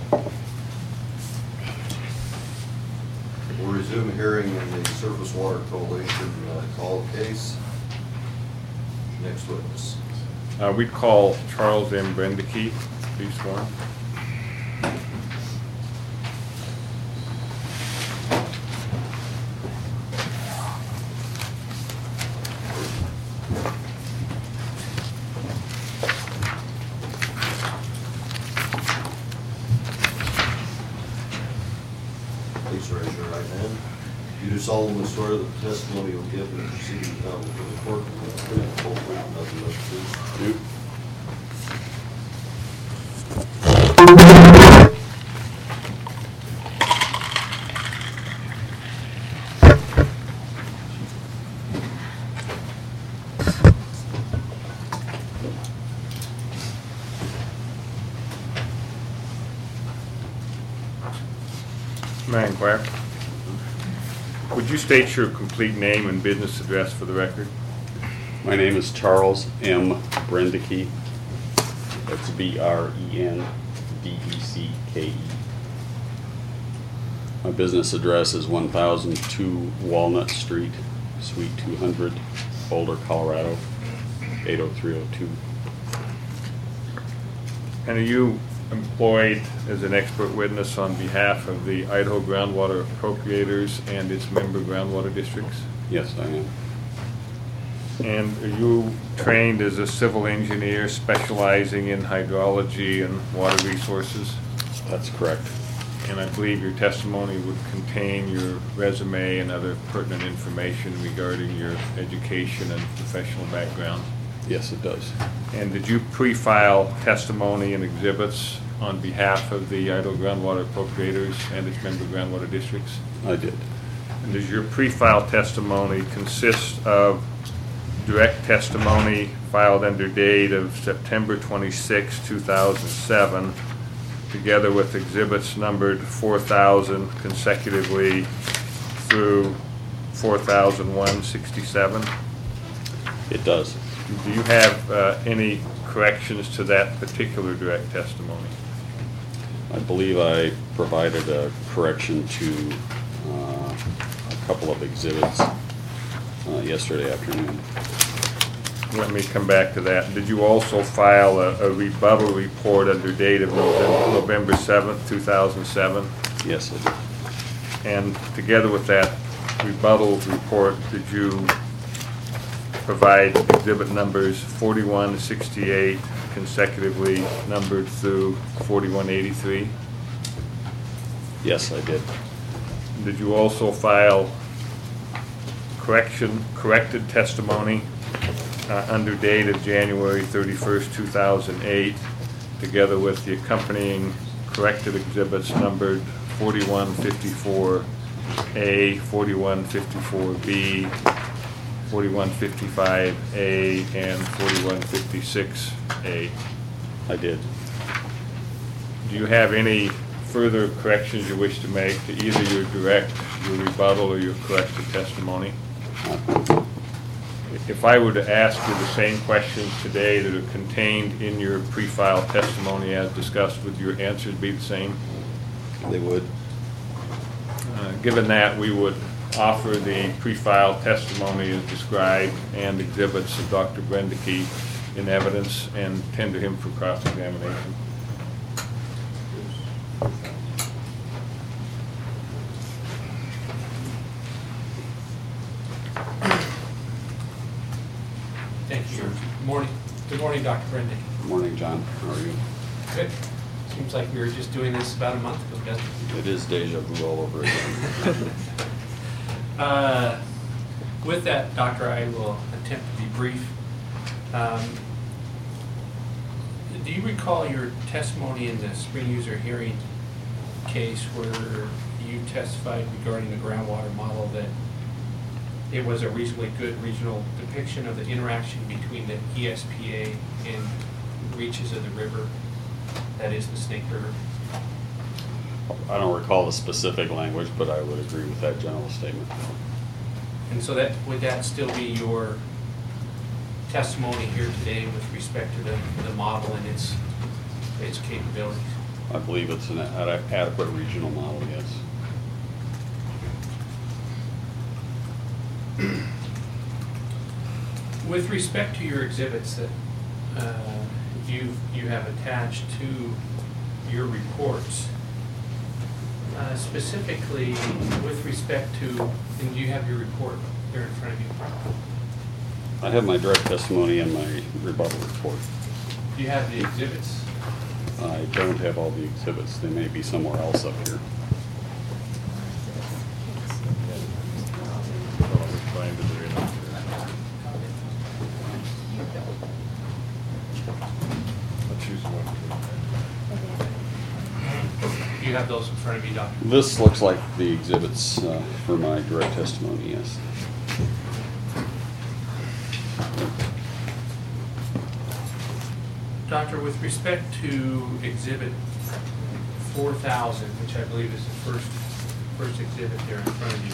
We'll resume hearing in the Surface Water Coalition call case. Next witness. We'd call Charles M. Brendeke, please sworn. Please raise your right hand. You do solemnly swear that the testimony you'll give in the proceedings now before the court will be true and full, and nothing but the truth. Do. May I inquire? Would you state your complete name and business address for the record? My name is Charles M. Brendeke. That's B-R-E-N-D-E-C-K-E. My business address is 1002 Walnut Street, Suite 200, Boulder, Colorado, 80302. And are you employed as an expert witness on behalf of the Idaho Groundwater Appropriators and its member groundwater districts? Yes, I am. And are you trained as a civil engineer specializing in hydrology and water resources? That's correct. And I believe your testimony would contain your resume and other pertinent information regarding your education and professional background. Yes, it does. And did you pre-file testimony and exhibits on behalf of the Idaho Groundwater Appropriators and its member groundwater districts? I did. And does your pre-file testimony consist of direct testimony filed under date of September 26, 2007, together with exhibits numbered 4,000 consecutively through 4,167? It does. Do you have any corrections to that particular direct testimony? I believe I provided a correction to a couple of exhibits yesterday afternoon. Let me come back to that. Did you also file a rebuttal report under date of November 7th, 2007? Yes, I did. And together with that rebuttal report, did you provide exhibit numbers 4168 consecutively numbered through 4183? Yes, I did. Did you also file corrected testimony under date of January 31st, 2008, together with the accompanying corrected exhibits numbered 4154A, 4154B, 4155A, and 4156A? I did. Do you have any further corrections you wish to make to either your direct, your rebuttal, or your corrected testimony? If I were to ask you the same questions today that are contained in your pre-filed testimony as discussed, would your answers be the same? They would. Given that, we would offer the pre-filed testimony as described and exhibits of Dr. Brendeke in evidence and tender him for cross-examination. Thank you. Good morning. Good morning, Dr. Brendeke. Good morning, John. How are you? Good. Seems like we were just doing this about a month ago, doesn't it? It is deja vu all over again. With that, Doctor, I will attempt to be brief. Do you recall your testimony in the spring user hearing case where you testified regarding the groundwater model that it was a reasonably good regional depiction of the interaction between the ESPA and reaches of the river, that is the Snake River? I don't recall the specific language, but I would agree with that general statement. And so that would that still be your testimony here today with respect to the model and its capabilities? I believe it's an adequate regional model, yes. With respect to your exhibits that you have attached to your reports, specifically with respect to, and do you have your report there in front of you? I have my direct testimony and my rebuttal report. Do you have the exhibits? I don't have all the exhibits. They may be somewhere else up here. Let's use one. Do you have those in front of you, Doctor? This looks like the exhibits for my direct testimony, yes. Doctor, with respect to Exhibit 4000, which I believe is the first exhibit there in front of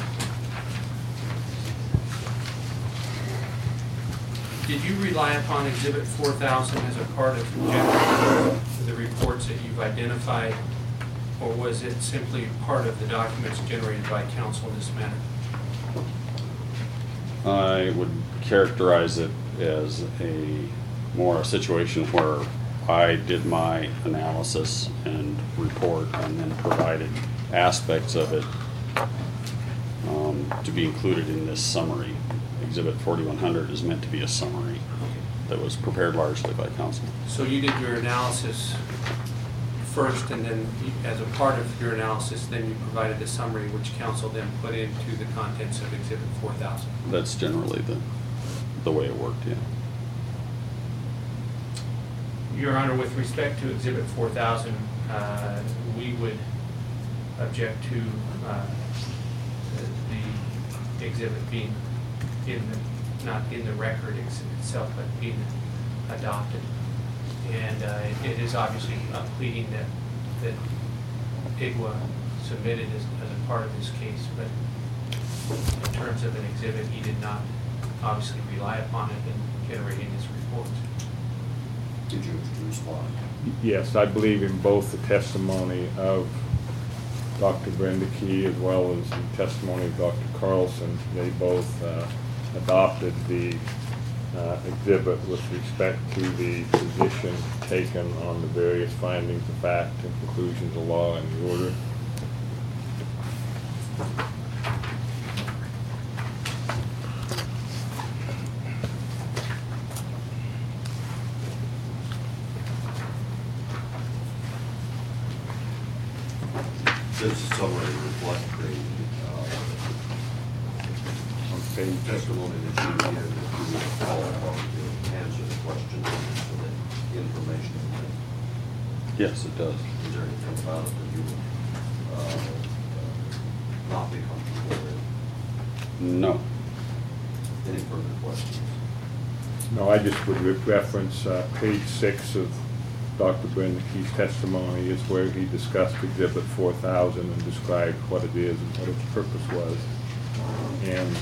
you, did you rely upon Exhibit 4000 as a part of generating the reports that you've identified, or was it simply part of the documents generated by counsel in this matter? I would characterize it as more a situation where I did my analysis and report and then provided aspects of it to be included in this summary. Exhibit 4100 is meant to be a summary that was prepared largely by counsel. So you did your analysis first, and then as a part of your analysis, then you provided a summary which counsel then put into the contents of Exhibit 4000. That's generally the way it worked, yeah. Your Honor, with respect to Exhibit 4000, we would object to the exhibit being not in the record itself, but being adopted. And it is obviously a pleading that IGWA submitted as a part of this case, but in terms of an exhibit, he did not obviously rely upon it in generating his report. Did you respond? Yes, I believe in both the testimony of Dr. Brenda Key as well as the testimony of Dr. Carlson. They both adopted the exhibit with respect to the position taken on the various findings of fact and conclusions of law and the order. Does the summary reflect the testimony that you gave, that you will call upon to answer the questions for the information? Yes, it does. Is there anything about it that you would not be comfortable with? No. Any further questions? No, I just would reference page 6 of Dr. Brenda Key's testimony is where he discussed Exhibit 4000 and described what it is and what its purpose was. And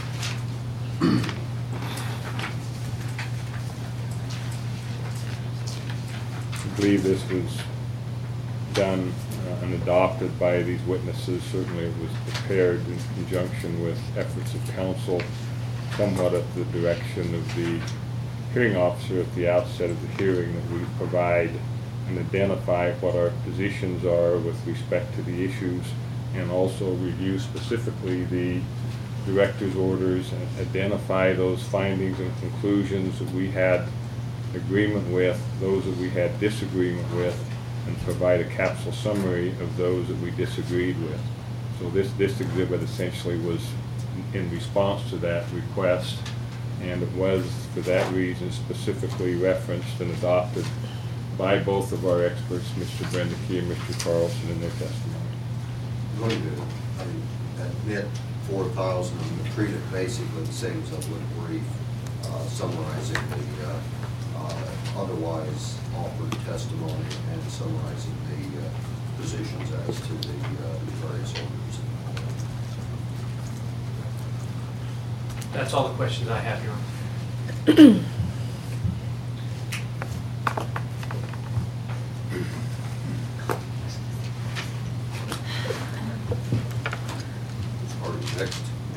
I believe this was done and adopted by these witnesses. Certainly it was prepared in conjunction with efforts of counsel, somewhat at the direction of the hearing officer at the outset of the hearing, that we provide and identify what our positions are with respect to the issues, and also review specifically the director's orders and identify those findings and conclusions that we had agreement with, those that we had disagreement with, and provide a capsule summary of those that we disagreed with. So this exhibit essentially was in response to that request, and it was for that reason specifically referenced and adopted by both of our experts, Mr. Brenda Key and Mr. Carlson, in their testimony. I'm going to admit 4,000 and treat it basically the same as I would brief, summarizing the otherwise offered testimony and summarizing the positions as to the various orders. That's all the questions I have, Your Honor.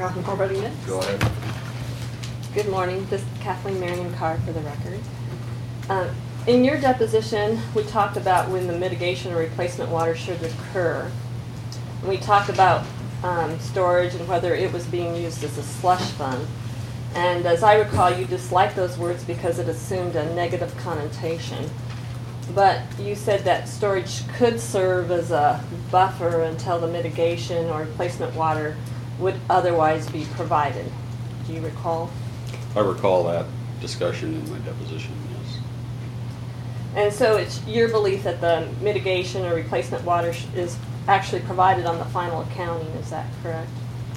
I'm already next. Go ahead. Good morning. This is Kathleen Marion Carr for the record. In your deposition, we talked about when the mitigation or replacement water should occur. And we talked about storage and whether it was being used as a slush fund. And as I recall, you disliked those words because it assumed a negative connotation. But you said that storage could serve as a buffer until the mitigation or replacement water would otherwise be provided. Do you recall? I recall that discussion in my deposition, yes. And so it's your belief that the mitigation or replacement water is actually provided on the final accounting, is that correct?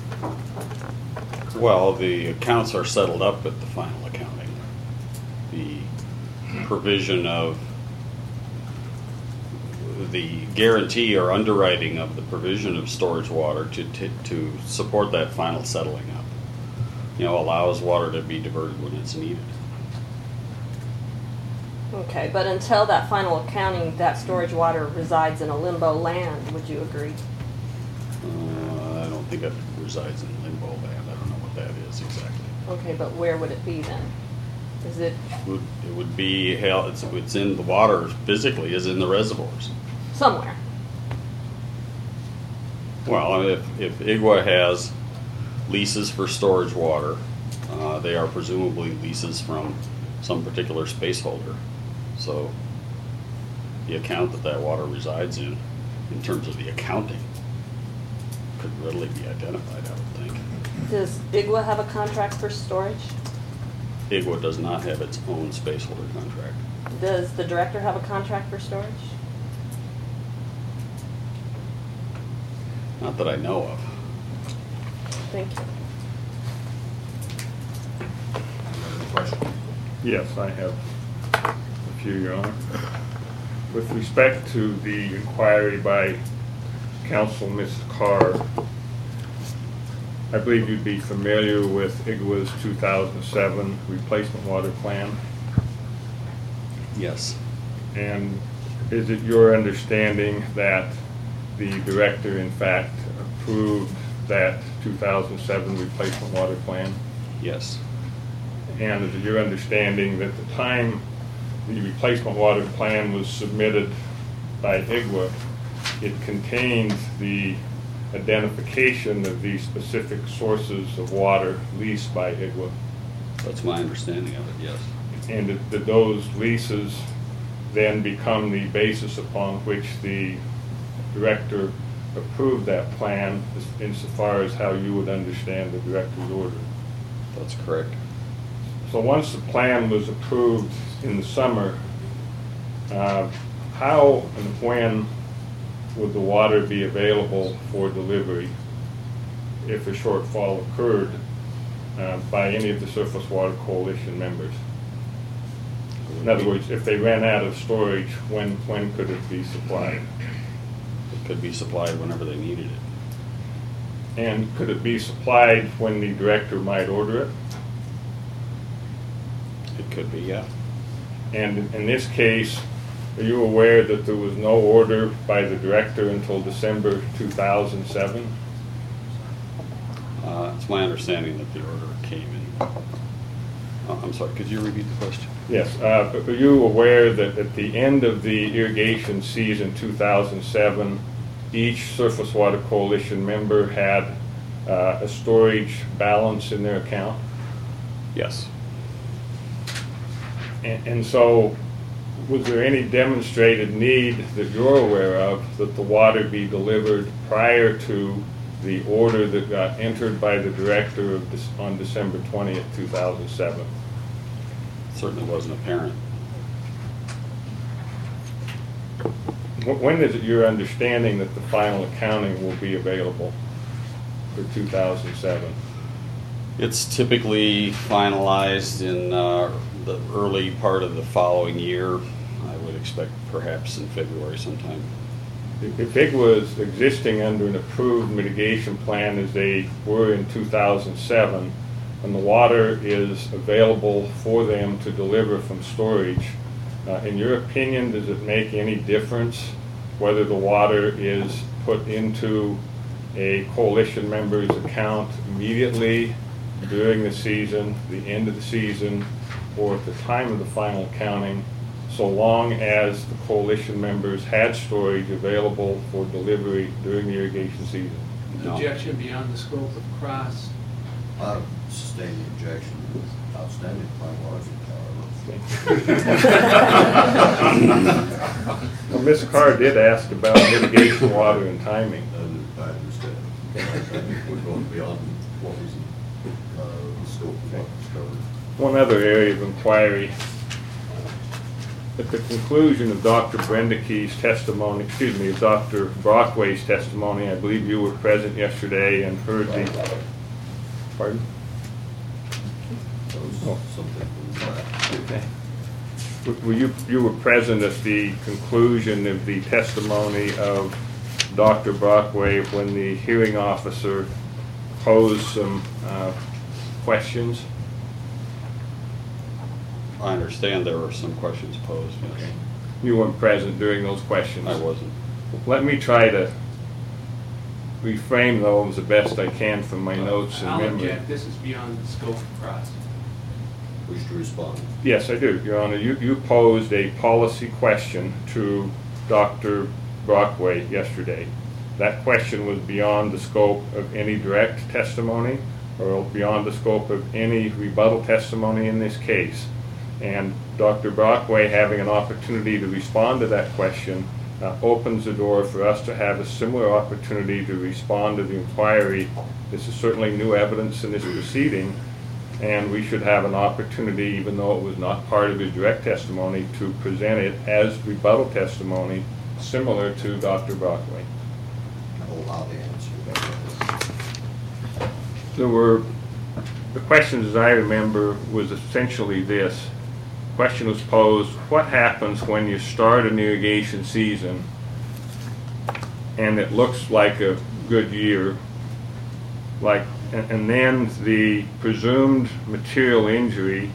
Well, the accounts are settled up at the final accounting. The provision of the guarantee or underwriting of the provision of storage water to support that final settling up, allows water to be diverted when it's needed. Okay, but until that final accounting, that storage water resides in a limbo land, would you agree? I don't think it resides in limbo land. I don't know what that is exactly. Okay, but where would it be then? Is it It would be it's in the water physically, is in the reservoirs. somewhere? Well, if IGWA has leases for storage water, they are presumably leases from some particular space holder. So the account that water resides in terms of the accounting, could readily be identified, I would think. Does IGWA have a contract for storage? IGWA does not have its own space holder contract. Does the director have a contract for storage? Not that I know of. Thank you. Another question? Yes, I have a few, Your Honor. With respect to the inquiry by Counsel Ms. Carr, I believe you'd be familiar with IGWA's 2007 replacement water plan. Yes. And is it your understanding that the director, in fact, approved that 2007 replacement water plan? Yes. And is it your understanding that the time the replacement water plan was submitted by IGWA, it contains the identification of the specific sources of water leased by IGWA? That's my understanding of it, yes. And that those leases then become the basis upon which the director approved that plan insofar as how you would understand the director's order? That's correct. So once the plan was approved in the summer, how and when would the water be available for delivery if a shortfall occurred by any of the Surface Water Coalition members? In other words, if they ran out of storage, when could it be supplied? It could be supplied whenever they needed it. And could it be supplied when the director might order it? It could be, yeah. And in this case, are you aware that there was no order by the director until December 2007? It's my understanding that the order came in. I'm sorry, could you repeat the question? Yes. But are you aware that at the end of the irrigation season 2007, each Surface Water Coalition member had a storage balance in their account? Yes. And so, was there any demonstrated need that you're aware of that the water be delivered prior to the order that got entered by the director on December 20th, 2007? It certainly wasn't apparent. When is it your understanding that the final accounting will be available for 2007? It's typically finalized in the early part of the following year. I would expect perhaps in February sometime. If IGWA is existing under an approved mitigation plan as they were in 2007, and the water is available for them to deliver from storage, in your opinion, does it make any difference whether the water is put into a coalition member's account immediately during the season, the end of the season, or at the time of the final counting, so long as the coalition members had storage available for delivery during the irrigation season. No. Objection beyond the scope of cross. Sustain the objection. Outstanding fine logic, Well, Ms. Carr did ask about mitigation water and timing. I understand. I think we're going beyond what was the scope of what was covered. One other area of inquiry. At the conclusion of Dr. Brenda Key's testimony, excuse me, of Dr. Brockway's testimony, I believe you were present yesterday and heard the, pardon? Oh. Something from that. Okay. Were you were present at the conclusion of the testimony of Dr. Brockway when the hearing officer posed some questions? I understand there were some questions posed, yes. You weren't present during those questions? I wasn't. Let me try to reframe those the best I can from my notes and I'll memory. object, this is beyond the scope of cross. Wish to respond? Yes, I do, Your Honor. You posed a policy question to Dr. Brockway yesterday. That question was beyond the scope of any direct testimony or beyond the scope of any rebuttal testimony in this case. And Dr. Brockway, having an opportunity to respond to that question, opens the door for us to have a similar opportunity to respond to the inquiry. This is certainly new evidence in this proceeding, and we should have an opportunity, even though it was not part of his direct testimony, to present it as rebuttal testimony similar to Dr. Brockway. I'll allow the answer. There were, the questions as I remember was essentially this. The question was posed, what happens when you start an irrigation season and it looks like a good year, and then the presumed material injury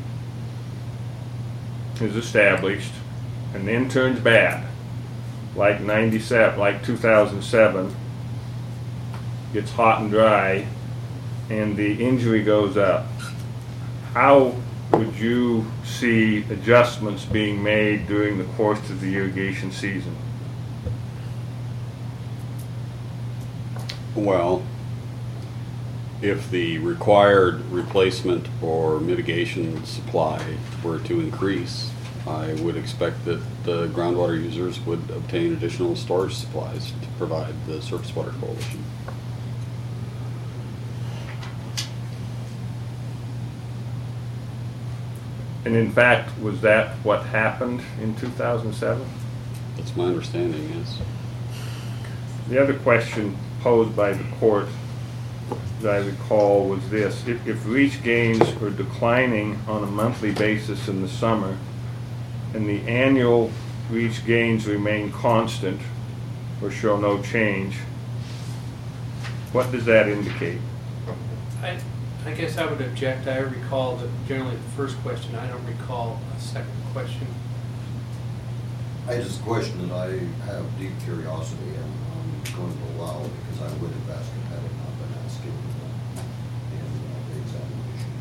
is established and then turns bad, like 2007, gets hot and dry, and the injury goes up. How would you see adjustments being made during the course of the irrigation season? Well, if the required replacement or mitigation supply were to increase, I would expect that the groundwater users would obtain additional storage supplies to provide the Surface Water Coalition. And in fact, was that what happened in 2007? That's my understanding, yes. The other question posed by the court that I recall was this: if reach gains are declining on a monthly basis in the summer and the annual reach gains remain constant or show no change, what does that indicate? I guess I would object. I recall that generally the first question. I don't recall a second question. It's a question that I have deep curiosity and I'm going to allow because I would have asked it had it not been asked in the examination.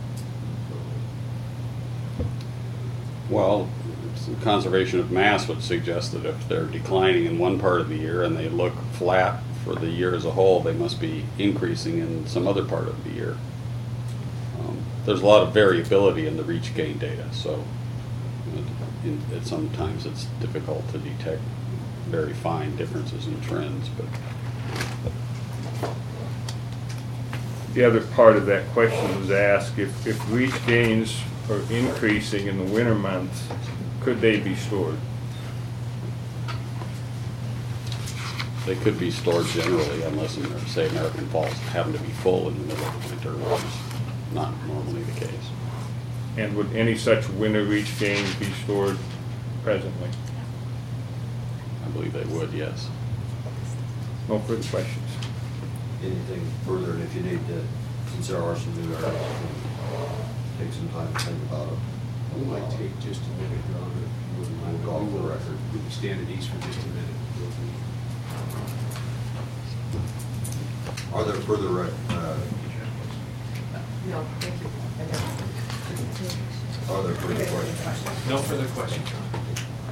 Well, the conservation of mass would suggest that if they're declining in one part of the year and they look flat for the year as a whole, they must be increasing in some other part of the year. There's a lot of variability in the reach gain data, so sometimes it's difficult to detect very fine differences in trends. But The other part of that question was asked, if reach gains are increasing in the winter months, could they be stored? they could be stored generally unless, say, American Falls happen to be full in the middle of winter, which is not normally the case. And would any such winter reach gains be stored presently? I believe they would, yes. No further questions. Anything further, and if you need to, since there are some new areas, take some time to think about it. We might take just a minute, Your Honor, if you wouldn't mind. We'll go off the record. We can stand at ease for just a minute. Are there further, No, thank you. are there further questions? No further questions, Your Honor.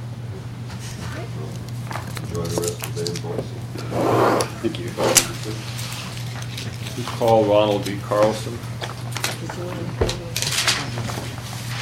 Enjoy the rest of the day, boys. Thank you. Please call Ronald D. Carlson. Did you want to?